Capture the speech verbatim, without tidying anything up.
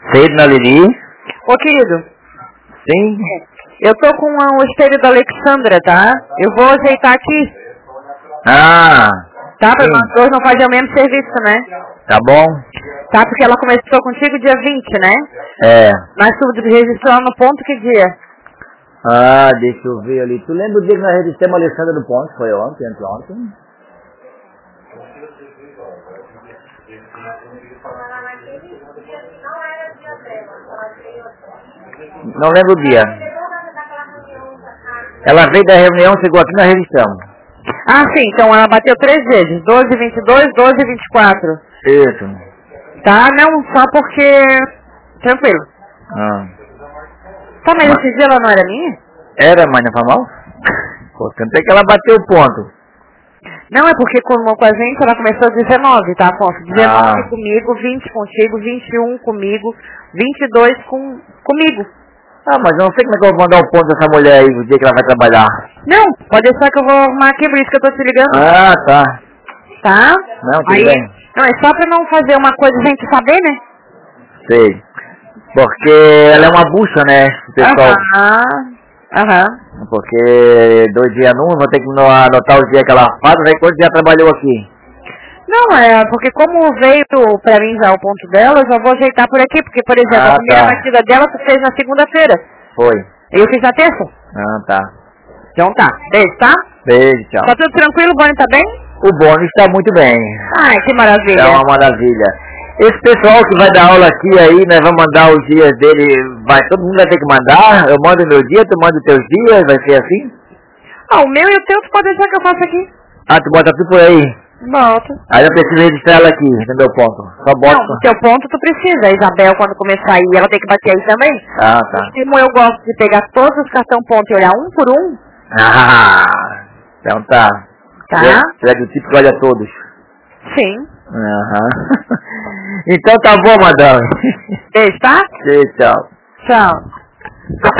Cedo na Lili. Ô, querido. Sim. Eu tô com o espelho da Alexandra, tá? Eu vou ajeitar aqui. Ah. Tá, para nós dois não fazer o mesmo serviço, né? Tá bom. Tá, porque ela começou contigo dia vinte, né? É. Mas tu registrou ela no ponto que dia? Ah, deixa eu ver ali. Tu lembra o dia que nós registramos a Alexandra do Ponte? Foi ontem, anteontem? Não lembro o dia. Ela veio da reunião, chegou aqui, nós registramos. Ah, sim, então ela bateu três vezes. doze, vinte e dois, doze, vinte e quatro. Isso. Tá, não, só porque... Tranquilo. Ah. Tá, mas, mas esse dia ela não era minha? Era, mas não foi mal? Pô, tanto é que ela bateu o ponto. Não, é porque com, com a gente ela começou dezenove, tá, Afonso? dezenove ah. comigo, vinte contigo, vinte e um comigo, vinte e dois com, comigo. Ah, mas eu não sei como é que eu vou mandar o ponto dessa mulher aí no dia que ela vai trabalhar. Não, pode deixar que eu vou arrumar aqui, por isso que eu tô te ligando. Ah, tá. Tá? Não, tudo aí, bem. Não, é só pra não fazer uma coisa sem te saber, né? Sei. Porque ela é uma bucha, né, pessoal? Aham. Aham. Porque dois dias num, vou ter que anotar os dias que ela faz, ver quantos dias trabalhou aqui. Não, é porque como veio pra mim já o ponto dela, eu já vou ajeitar por aqui, porque, por exemplo, ah, a primeira tá. batida dela tu fez na segunda-feira. Foi. E eu fiz na terça. Ah, tá. Então tá. Beijo, tá? Beijo, tchau. Tá tudo tranquilo? O Boni tá bem? O Boni está muito bem. Ai, que maravilha. É uma maravilha. Esse pessoal que vai dar aula aqui aí, nós vamos mandar os dias dele, vai, todo mundo vai ter que mandar, eu mando o meu dia, tu manda os teus dias, vai ser assim? Ah, o meu e o teu tu pode deixar que eu faça aqui. Ah, tu bota tudo por aí? Bota. Aí eu preciso registrar ela aqui, no meu ponto. Só bota. Não, no teu ponto tu precisa. A Isabel, quando começar aí, ela tem que bater aí também. Ah, tá. E como eu gosto de pegar todos os cartão ponto e olhar um por um. Ah, então tá. Tá? Você é do tipo que olha todos. Sim. Aham. Então tá bom, madame. Beijo, tá? Tchau. Tchau.